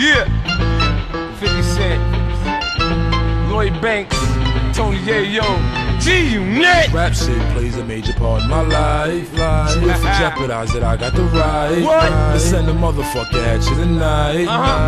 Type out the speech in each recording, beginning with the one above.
Yeah. 50 Cent, Lloyd Banks, Tony Yayo, G-Unit. Rap shit plays a major part in my life. So if you jeopardize it, I got the right to send a motherfucker at you tonight.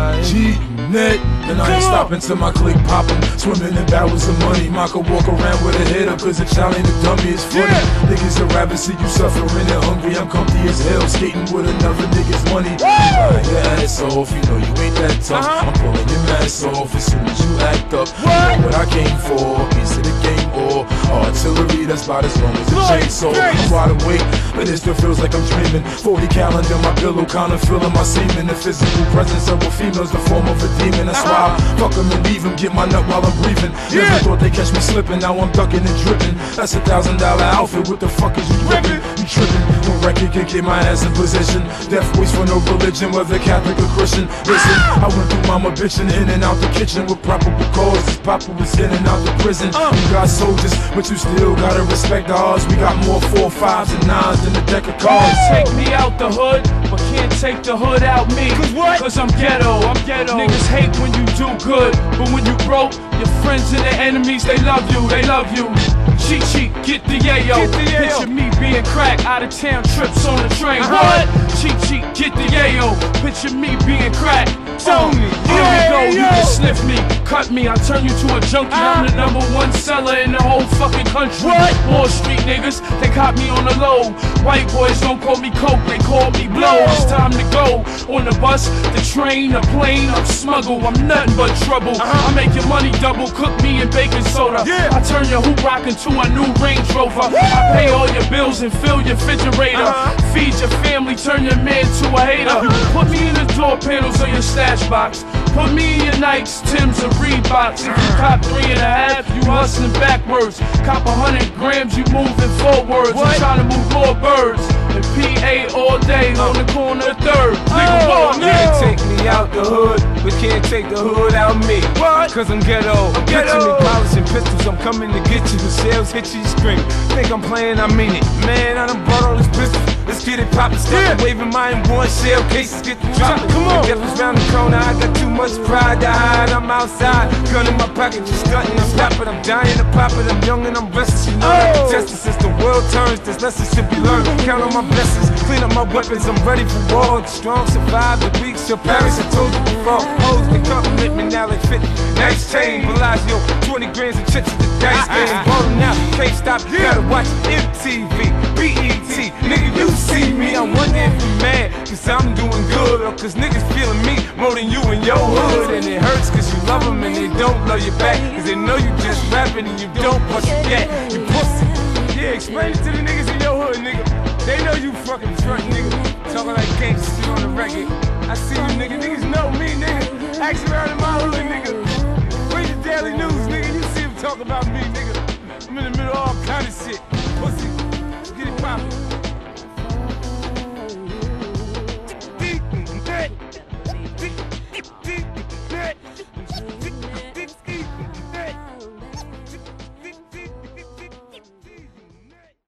G-Unit. And I ain't stopping till my clique poppin'. Swimming in barrels of money. Ma could walk around with a hitter, cause a child ain't a dummy, it's funny. Niggas would rather see you suffering and hungry. I'm comfy as hell, skating with another nigga's money. Lying your ass off, you know you ain't that tough. I'm pulling your mask off as soon as you act up. You know what I came for, a piece of the game or artillery that's about as long as a chainsaw. I'm wide awake, but it still feels like I'm dreaming. 40 cal under my pillow, kinda feeling my semen. The physical presence of a female's the form of a demon. That's why I fuck them and leave them, get my nut while I'm breathing. Never thought they catch me slipping, now I'm ducking and dripping. That's $1,000 outfit, what the fuck is you ripping? You tripping, no record can get my ass in position. Death waits for no religion, whether Catholic or Christian. Listen, I went through mama bitching in and out the kitchen with probable causes. Papa was in and out the prison. You got soldiers, but you still gotta respect ours. We got more 4, 5s and 9s than a deck of cards. Take me out the hood, but can't take the hood out me. Cause I'm ghetto. Niggas hate when you do good, but when you broke, your friends and their enemies, they love you. Cheat, get the yayo. Picture me being crack, out of town trips on the train. What? Cheat, get the yayo. Picture me being crack. Tony, here we go, you can sniff me, cut me, I'll turn you to a junkie. I'm the #1 seller in the whole fucking country. Wall Street niggas, they caught me on the low. White boys don't call me coke, they call me blow. It's time to go. On the bus, the train, the plane, I'm smuggle, I'm nothing but trouble. I make your money double, cook me in baking soda. I turn your hoop rock into a new Range Rover. I pay all your bills and fill your refrigerator. Feed your family, turn your man to a hater. Put me in the door panels of your stash box. Put me in your Nikes, Timbs, or Reeboks. If you cop 3.5, you hustling backwards. Cop 100 grams, you moving forwards. I'm trying to move more birds. And PA all day on the corner of 3rd. Can't take me out the hood, but can't take the hood out me. Cause I'm ghetto. Picture me polishing pistols, I'm coming to get you. The shells hit you, you scream. Think I'm playing, I mean it. Man, I done brought all these pistols. Let's get it poppin', start waving my M1 shell cases, get the drop. Come on, death is round the corner, I got too much pride to hide. I'm outside, gun in my pocket, just stunting. I'm stopping, I'm dying to pop it. I'm young and I'm restless, you know. Justice as the world turns, this lesson should be learned. Count on my blessings, clean up my weapons, I'm ready for war. The strong survive, the weak shall perish. I told you before, hoes they compliment me now like 50. Nice chain, Bellagio, 20 grams of chips at the dice game. Ballin' out, can't stop, you gotta watch MTV, BET. Nigga, you see me, I wonder if you mad, cause I'm doing good, or cause niggas feeling me more than you in your hood. And it hurts cause you love them and they don't love you back, cause they know you just rapping and you don't bust your gat, you pussy. Yeah, explain it to the niggas in your hood, nigga. They know you fucking front, nigga. Talking like gangsta shit on the record. I see you, nigga. Niggas know me, nigga. Ask around in my hood, nigga. Read the Daily News, nigga. You see them talk about me, nigga. I'm in the middle of all kind of shit. Pussy. Let's get it poppin'.